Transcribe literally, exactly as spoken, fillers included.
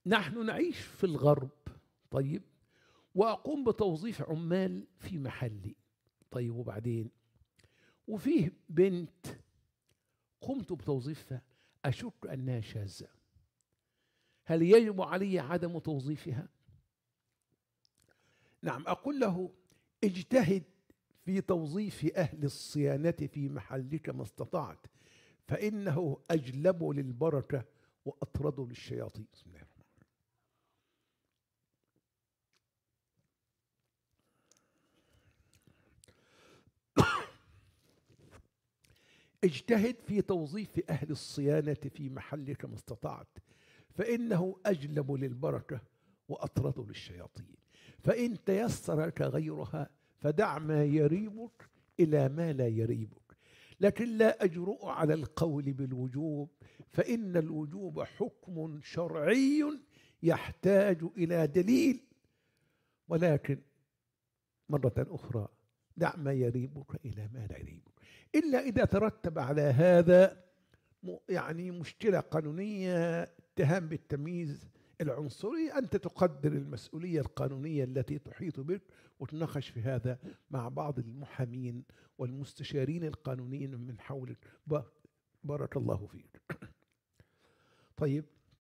نحن نعيش في الغرب، طيب، وأقوم بتوظيف عمال في محلي، طيب، وبعدين وفيه بنت قمت بتوظيفها أشك أنها شاذة، هل يجب علي عدم توظيفها؟ نعم، أقول له اجتهد في توظيف أهل الصيانة في محلك ما استطعت، فإنه أجلب للبركة وأطرد للشياطين. بسم الله الرحمن الرحيم. اجتهد في توظيف أهل الصيانة في محلك ما استطعت، فإنه أجلب للبركة وأطرد للشياطين. فإن تيسر لك غيرها فدع ما يريبك إلى ما لا يريبك، لكن لا أجرؤ على القول بالوجوب، فإن الوجوب حكم شرعي يحتاج إلى دليل، ولكن مرة أخرى دع ما يريبك إلى ما لا يريبك، إلا إذا ترتب على هذا يعني مشكلة قانونية، اتهام بالتمييز العنصري، أنت تقدر المسؤولية القانونية التي تحيط بك وتناقش في هذا مع بعض المحامين والمستشارين القانونيين من حولك. بارك الله فيك. طيب.